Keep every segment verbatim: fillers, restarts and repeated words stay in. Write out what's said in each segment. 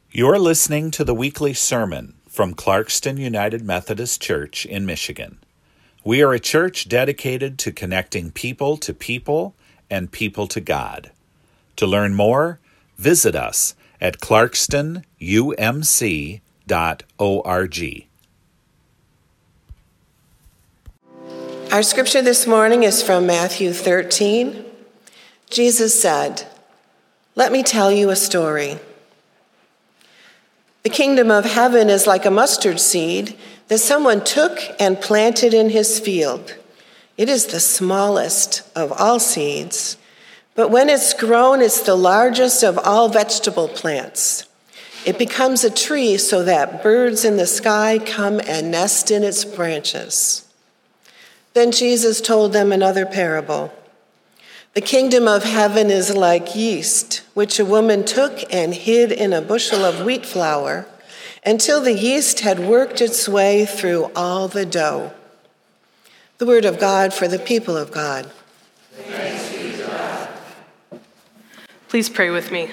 You're listening to the weekly sermon from Clarkston United Methodist Church in Michigan. We are a church dedicated to connecting people to people and people to God. To learn more, visit us at clarkston u m c dot org. Our scripture this morning is from Matthew thirteen. Jesus said, "Let me tell you a story. The kingdom of heaven is like a mustard seed that someone took and planted in his field. It is the smallest of all seeds, but when it's grown, it's the largest of all vegetable plants. It becomes a tree so that birds in the sky come and nest in its branches." Then Jesus told them another parable. "The kingdom of heaven is like yeast, which a woman took and hid in a bushel of wheat flour until the yeast had worked its way through all the dough." The word of God for the people of God. Thanks be to God. Please pray with me.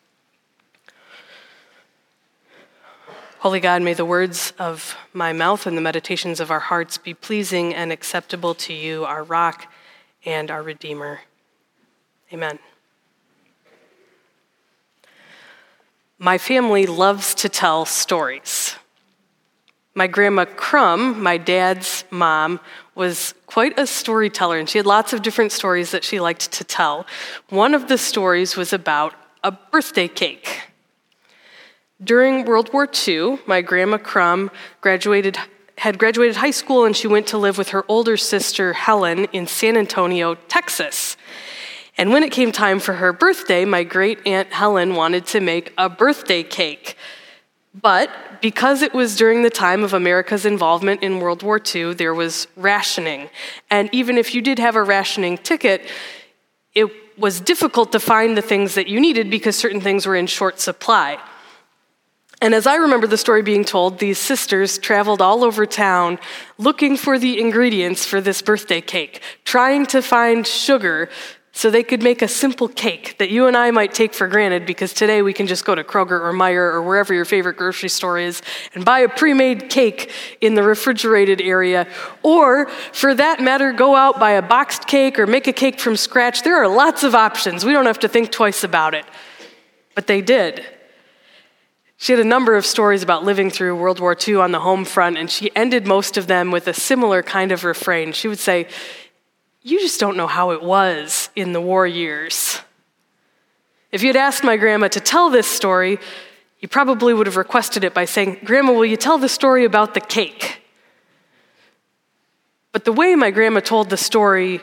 Holy God, may the words of my mouth and the meditations of our hearts be pleasing and acceptable to you, our rock and our Redeemer. Amen. My family loves to tell stories. My grandma Crumb, my dad's mom, was quite a storyteller, and she had lots of different stories that she liked to tell. One of the stories was about a birthday cake. During World War Two, my grandma Crumb graduated, had graduated high school, and she went to live with her older sister, Helen, in San Antonio, Texas. And when it came time for her birthday, my great-aunt Helen wanted to make a birthday cake. But because it was during the time of America's involvement in World War Two, there was rationing. And even if you did have a rationing ticket, it was difficult to find the things that you needed because certain things were in short supply. And as I remember the story being told, these sisters traveled all over town looking for the ingredients for this birthday cake, trying to find sugar so they could make a simple cake that you and I might take for granted because today we can just go to Kroger or Meijer or wherever your favorite grocery store is and buy a pre-made cake in the refrigerated area. Or, for that matter, go out, buy a boxed cake or make a cake from scratch. There are lots of options. We don't have to think twice about it. But they did. She had a number of stories about living through World War Two on the home front, and she ended most of them with a similar kind of refrain. She would say, "You just don't know how it was in the war years." If you had asked my grandma to tell this story, you probably would have requested it by saying, "Grandma, will you tell the story about the cake?" But the way my grandma told the story,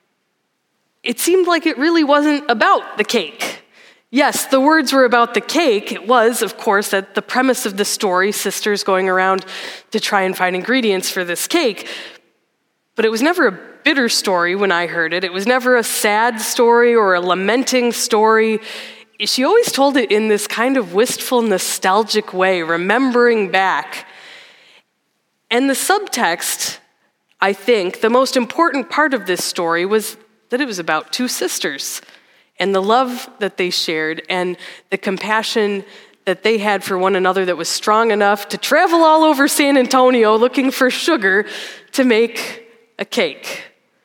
it seemed like it really wasn't about the cake. Yes, the words were about the cake. It was, of course, at the premise of the story, sisters going around to try and find ingredients for this cake. But it was never a bitter story when I heard it. It was never a sad story or a lamenting story. She always told it in this kind of wistful, nostalgic way, remembering back. And the subtext, I think, the most important part of this story was that it was about two sisters and the love that they shared and the compassion that they had for one another that was strong enough to travel all over San Antonio looking for sugar to make a cake.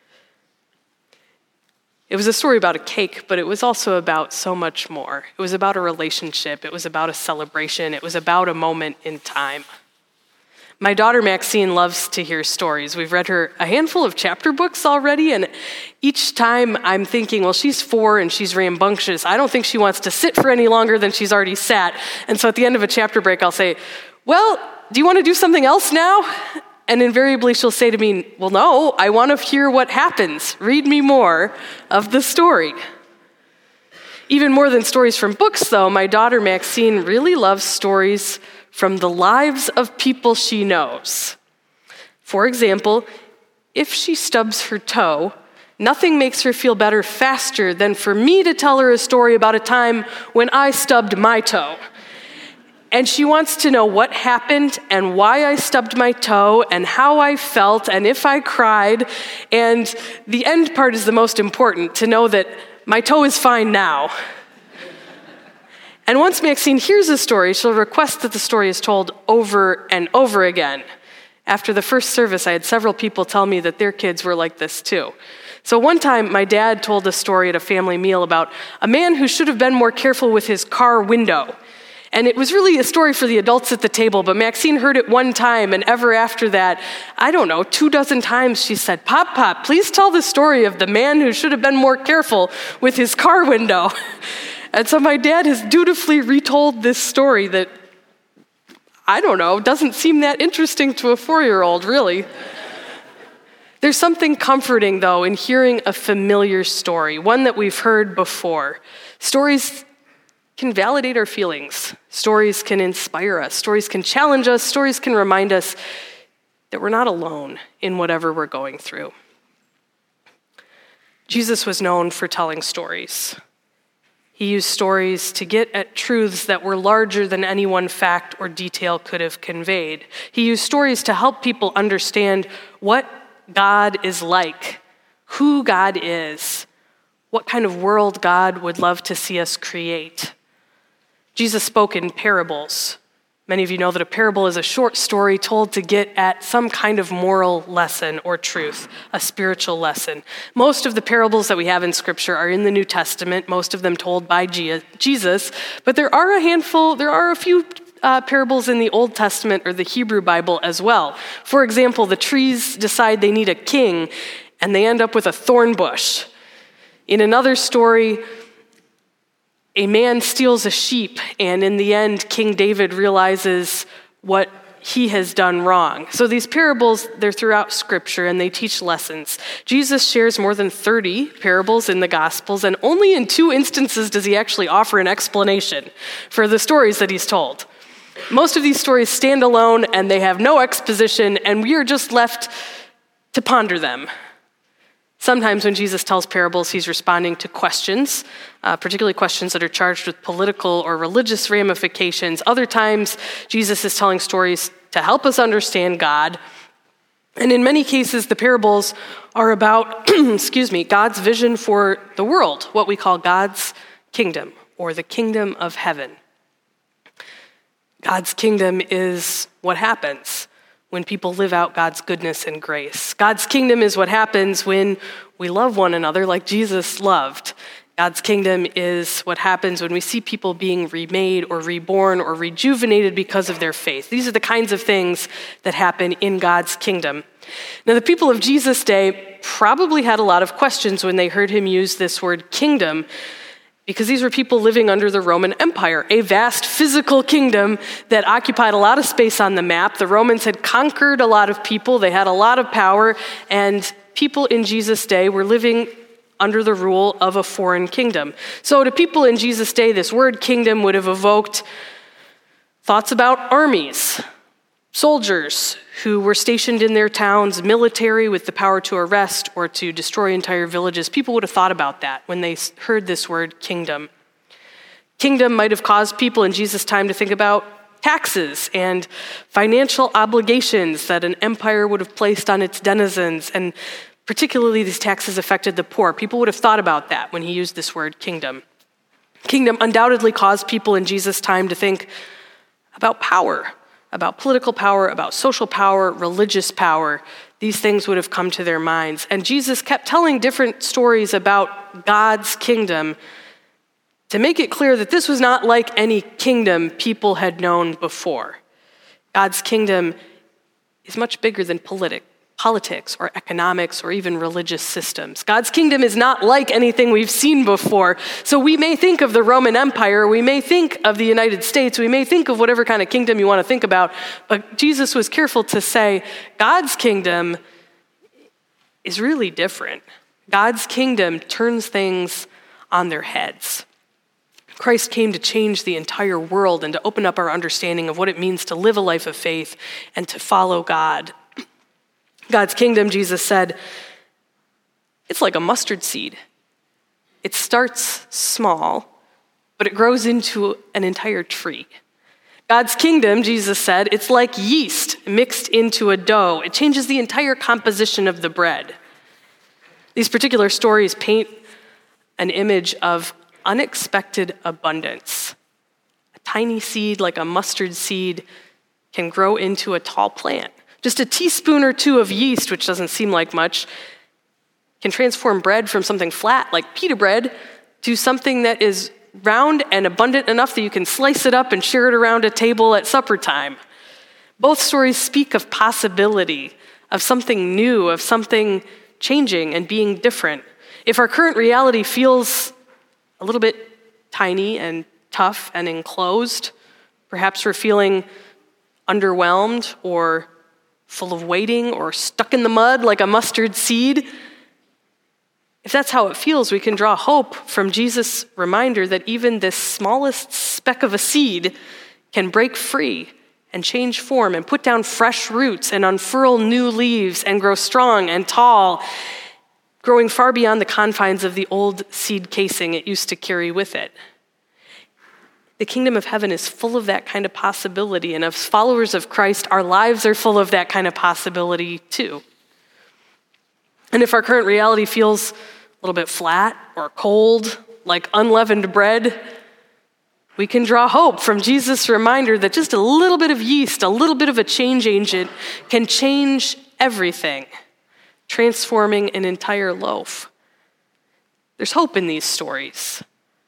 It was a story about a cake, but it was also about so much more. It was about a relationship. It was about a celebration. It was about a moment in time. My daughter Maxine loves to hear stories. We've read her a handful of chapter books already, and each time I'm thinking, well, she's four and she's rambunctious. I don't think she wants to sit for any longer than she's already sat. And so at the end of a chapter break, I'll say, "Well, do you want to do something else now?" And invariably she'll say to me, "Well, no, I want to hear what happens. Read me more of the story." Even more than stories from books, though, my daughter Maxine really loves stories from the lives of people she knows. For example, if she stubs her toe, nothing makes her feel better faster than for me to tell her a story about a time when I stubbed my toe. And she wants to know what happened and why I stubbed my toe and how I felt and if I cried. And the end part is the most important, to know that my toe is fine now. And once Maxine hears a story, she'll request that the story is told over and over again. After the first service, I had several people tell me that their kids were like this too. So one time, my dad told a story at a family meal about a man who should have been more careful with his car window. And it was really a story for the adults at the table, but Maxine heard it one time, and ever after that, I don't know, two dozen times she said, "Pop, Pop, please tell the story of the man who should have been more careful with his car window." And so my dad has dutifully retold this story that, I don't know, doesn't seem that interesting to a four-year-old, really. There's something comforting, though, in hearing a familiar story, one that we've heard before. Stories can validate our feelings. Stories can inspire us. Stories can challenge us. Stories can remind us that we're not alone in whatever we're going through. Jesus was known for telling stories. He used stories to get at truths that were larger than any one fact or detail could have conveyed. He used stories to help people understand what God is like, who God is, what kind of world God would love to see us create. Jesus spoke in parables. Many of you know that a parable is a short story told to get at some kind of moral lesson or truth, a spiritual lesson. Most of the parables that we have in Scripture are in the New Testament, most of them told by Jesus, but there are a handful, there are a few uh, parables in the Old Testament or the Hebrew Bible as well. For example, the trees decide they need a king, and they end up with a thorn bush. In another story, a man steals a sheep, and in the end, King David realizes what he has done wrong. So these parables, they're throughout Scripture, and they teach lessons. Jesus shares more than thirty parables in the Gospels, and only in two instances does he actually offer an explanation for the stories that he's told. Most of these stories stand alone, and they have no exposition, and we are just left to ponder them. Sometimes when Jesus tells parables, he's responding to questions, uh, particularly questions that are charged with political or religious ramifications. Other times, Jesus is telling stories to help us understand God. And in many cases, the parables are about, excuse me, God's vision for the world, what we call God's kingdom, or the kingdom of heaven. God's kingdom is what happens when people live out God's goodness and grace. God's kingdom is what happens when we love one another like Jesus loved. God's kingdom is what happens when we see people being remade or reborn or rejuvenated because of their faith. These are the kinds of things that happen in God's kingdom. Now, the people of Jesus' day probably had a lot of questions when they heard him use this word kingdom, because these were people living under the Roman Empire, a vast physical kingdom that occupied a lot of space on the map. The Romans had conquered a lot of people, they had a lot of power, and people in Jesus' day were living under the rule of a foreign kingdom. So to people in Jesus' day, this word kingdom would have evoked thoughts about armies, soldiers who were stationed in their towns, military with the power to arrest or to destroy entire villages. People would have thought about that when they heard this word kingdom. Kingdom might have caused people in Jesus' time to think about taxes and financial obligations that an empire would have placed on its denizens, and particularly these taxes affected the poor. People would have thought about that when he used this word kingdom. Kingdom undoubtedly caused people in Jesus' time to think about power, about political power, about social power, religious power. These things would have come to their minds. And Jesus kept telling different stories about God's kingdom to make it clear that this was not like any kingdom people had known before. God's kingdom is much bigger than politic, politics or economics or even religious systems. God's kingdom is not like anything we've seen before. So we may think of the Roman Empire, we may think of the United States, we may think of whatever kind of kingdom you want to think about, but Jesus was careful to say God's kingdom is really different. God's kingdom turns things on their heads. Christ came to change the entire world and to open up our understanding of what it means to live a life of faith and to follow God. God's kingdom, Jesus said, it's like a mustard seed. It starts small, but it grows into an entire tree. God's kingdom, Jesus said, it's like yeast mixed into a dough. It changes the entire composition of the bread. These particular stories paint an image of unexpected abundance. tiny seed like a mustard seed can grow into a tall plant. Just a teaspoon or two of yeast, which doesn't seem like much, can transform bread from something flat like pita bread to something that is round and abundant enough that you can slice it up and share it around a table at supper time. Both stories speak of possibility, of something new, of something changing and being different. If our current reality feels a little bit tiny and tough and enclosed, perhaps we're feeling underwhelmed or full of waiting or stuck in the mud like a mustard seed. If that's how it feels, we can draw hope from Jesus' reminder that even this smallest speck of a seed can break free and change form and put down fresh roots and unfurl new leaves and grow strong and tall, growing far beyond the confines of the old seed casing it used to carry with it. The kingdom of heaven is full of that kind of possibility, and as followers of Christ, our lives are full of that kind of possibility too. And if our current reality feels a little bit flat or cold, like unleavened bread, we can draw hope from Jesus' reminder that just a little bit of yeast, a little bit of a change agent can change everything, transforming an entire loaf. There's hope in these stories.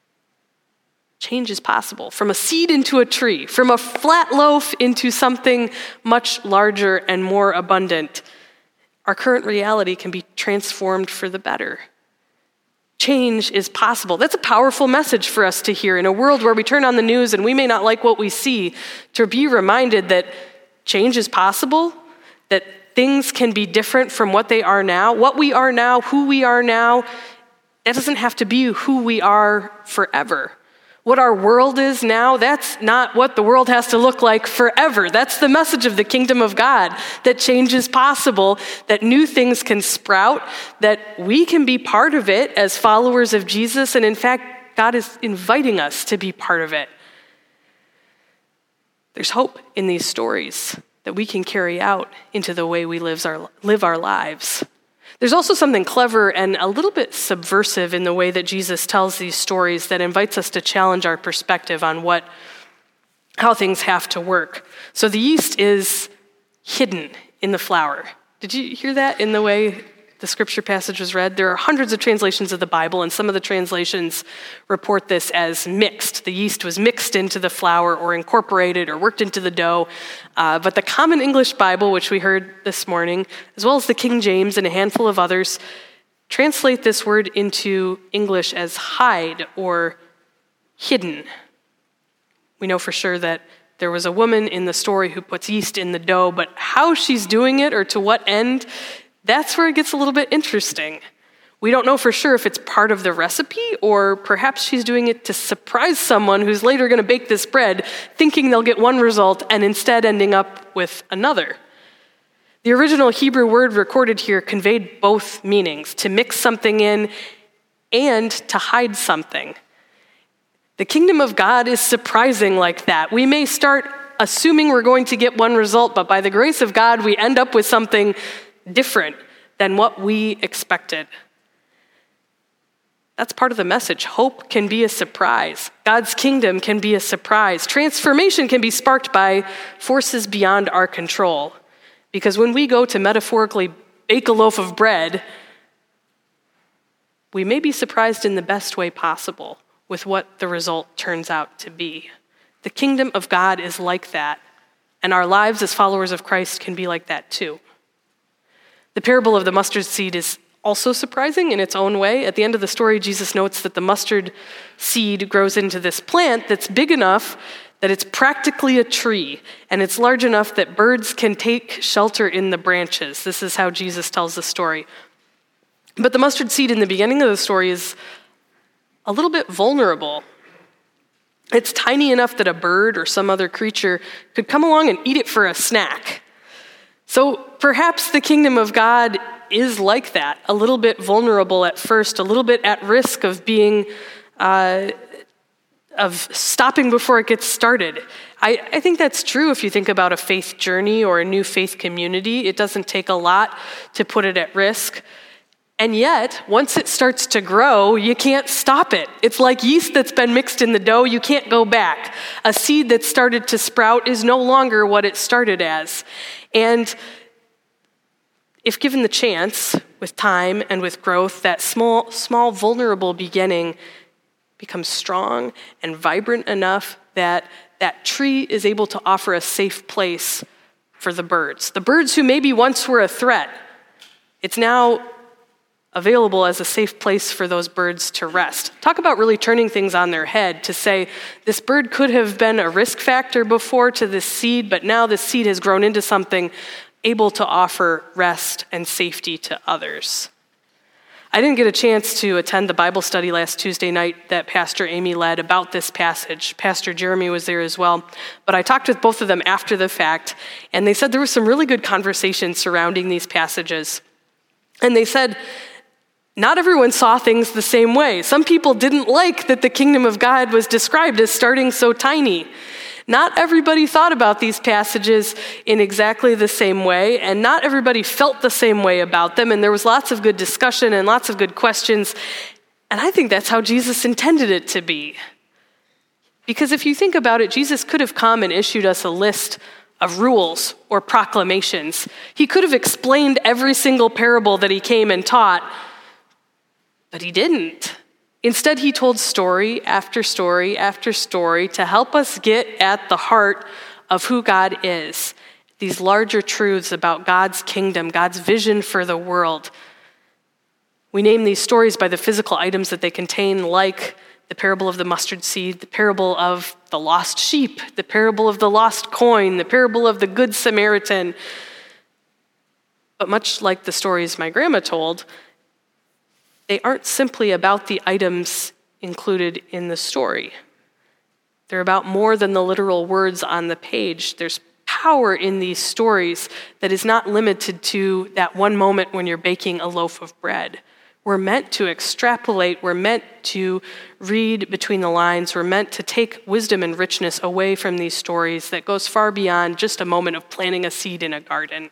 Change is possible. From a seed into a tree, from a flat loaf into something much larger and more abundant. Our current reality can be transformed for the better. Change is possible. That's a powerful message for us to hear in a world where we turn on the news and we may not like what we see, to be reminded that change is possible, that things can be different from what they are now. What we are now, who we are now, that doesn't have to be who we are forever. What our world is now, that's not what the world has to look like forever. That's the message of the kingdom of God, that change is possible, that new things can sprout, that we can be part of it as followers of Jesus, and in fact, God is inviting us to be part of it. There's hope in these stories that we can carry out into the way we live our, live our lives. There's also something clever and a little bit subversive in the way that Jesus tells these stories that invites us to challenge our perspective on what, how things have to work. So the yeast is hidden in the flour. Did you hear that in the way the scripture passage was read? There are hundreds of translations of the Bible, and some of the translations report this as mixed. The yeast was mixed into the flour or incorporated or worked into the dough. Uh, but the Common English Bible, which we heard this morning, as well as the King James and a handful of others, translate this word into English as hide or hidden. We know for sure that there was a woman in the story who puts yeast in the dough, but how she's doing it or to what end, that's where it gets a little bit interesting. We don't know for sure if it's part of the recipe, or perhaps she's doing it to surprise someone who's later going to bake this bread, thinking they'll get one result and instead ending up with another. The original Hebrew word recorded here conveyed both meanings, to mix something in and to hide something. The kingdom of God is surprising like that. We may start assuming we're going to get one result, but by the grace of God, we end up with something different than what we expected. That's part of the message. Hope can be a surprise. God's kingdom can be a surprise. Transformation can be sparked by forces beyond our control. Because when we go to metaphorically bake a loaf of bread, we may be surprised in the best way possible with what the result turns out to be. The kingdom of God is like that, and our lives as followers of Christ can be like that too. The parable of the mustard seed is also surprising in its own way. At the end of the story, Jesus notes that the mustard seed grows into this plant that's big enough that it's practically a tree, and it's large enough that birds can take shelter in the branches. This is how Jesus tells the story. But the mustard seed in the beginning of the story is a little bit vulnerable. It's tiny enough that a bird or some other creature could come along and eat it for a snack. So perhaps the kingdom of God is like that, a little bit vulnerable at first, a little bit at risk of being, uh, of stopping before it gets started. I, I think that's true if you think about a faith journey or a new faith community. It doesn't take a lot to put it at risk. And yet, once it starts to grow, you can't stop it. It's like yeast that's been mixed in the dough. You can't go back. A seed that started to sprout is no longer what it started as. And if given the chance, with time and with growth, that small, small, vulnerable beginning becomes strong and vibrant enough that that tree is able to offer a safe place for the birds. The birds who maybe once were a threat, it's now available as a safe place for those birds to rest. Talk about really turning things on their head to say, this bird could have been a risk factor before to this seed, but now this seed has grown into something able to offer rest and safety to others. I didn't get a chance to attend the Bible study last Tuesday night that Pastor Amy led about this passage. Pastor Jeremy was there as well. But I talked with both of them after the fact, and they said there was some really good conversation surrounding these passages. And they said, not everyone saw things the same way. Some people didn't like that the kingdom of God was described as starting so tiny. Not everybody thought about these passages in exactly the same way, and not everybody felt the same way about them, and there was lots of good discussion and lots of good questions, and I think that's how Jesus intended it to be. Because if you think about it, Jesus could have come and issued us a list of rules or proclamations. He could have explained every single parable that he came and taught, but he didn't. Instead, he told story after story after story to help us get at the heart of who God is, these larger truths about God's kingdom, God's vision for the world. We name these stories by the physical items that they contain, like the parable of the mustard seed, the parable of the lost sheep, the parable of the lost coin, the parable of the Good Samaritan. But much like the stories my grandma told, they aren't simply about the items included in the story. They're about more than the literal words on the page. There's power in these stories that is not limited to that one moment when you're baking a loaf of bread. We're meant to extrapolate. We're meant to read between the lines. We're meant to take wisdom and richness away from these stories that goes far beyond just a moment of planting a seed in a garden.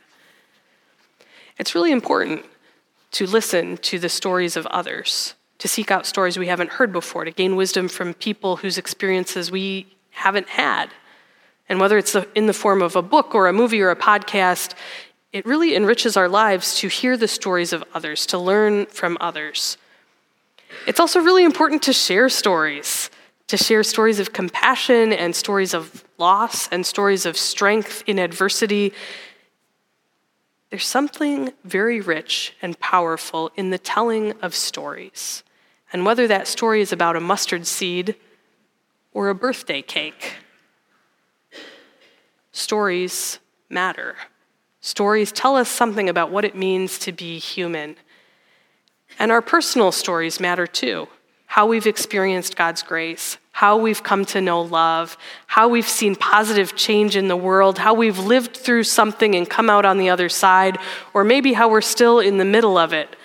It's really important to listen to the stories of others, to seek out stories we haven't heard before, to gain wisdom from people whose experiences we haven't had. And whether it's in the form of a book or a movie or a podcast, it really enriches our lives to hear the stories of others, to learn from others. It's also really important to share stories, to share stories of compassion and stories of loss and stories of strength in adversity. There's something very rich and powerful in the telling of stories. And whether that story is about a mustard seed or a birthday cake, stories matter. Stories tell us something about what it means to be human. And our personal stories matter too. How we've experienced God's grace, how we've come to know love, how we've seen positive change in the world, how we've lived through something and come out on the other side, or maybe how we're still in the middle of it.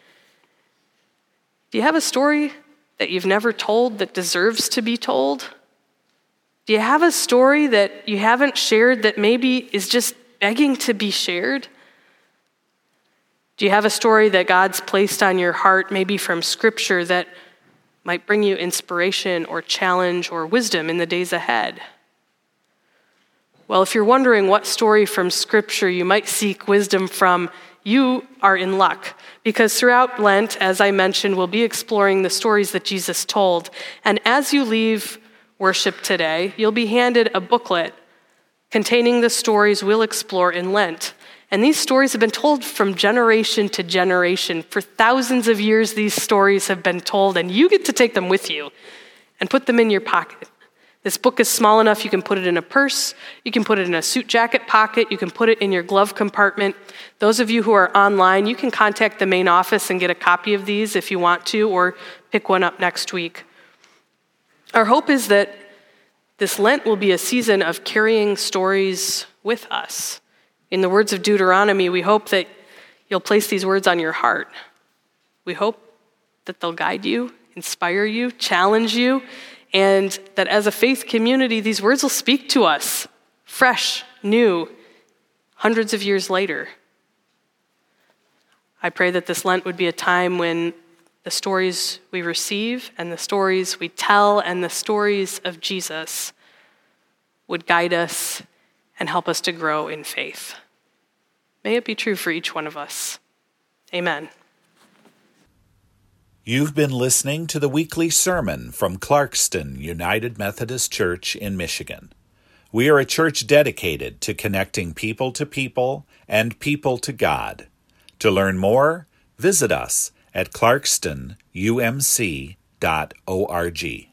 Do you have a story that you've never told that deserves to be told? Do you have a story that you haven't shared that maybe is just begging to be shared? Do you have a story that God's placed on your heart, maybe from Scripture, that might bring you inspiration or challenge or wisdom in the days ahead? Well, if you're wondering what story from Scripture you might seek wisdom from, you are in luck, because throughout Lent, as I mentioned, we'll be exploring the stories that Jesus told. And as you leave worship today, you'll be handed a booklet containing the stories we'll explore in Lent. And these stories have been told from generation to generation. For thousands of years, these stories have been told, and you get to take them with you and put them in your pocket. This book is small enough you can put it in a purse, you can put it in a suit jacket pocket, you can put it in your glove compartment. Those of you who are online, you can contact the main office and get a copy of these if you want to, or pick one up next week. Our hope is that this Lent will be a season of carrying stories with us. In the words of Deuteronomy, we hope that you'll place these words on your heart. We hope that they'll guide you, inspire you, challenge you, and that as a faith community, these words will speak to us, fresh, new, hundreds of years later. I pray that this Lent would be a time when the stories we receive and the stories we tell and the stories of Jesus would guide us and help us to grow in faith. May it be true for each one of us. Amen. You've been listening to the weekly sermon from Clarkston United Methodist Church in Michigan. We are a church dedicated to connecting people to people and people to God. To learn more, visit us at clarkston u m c dot org.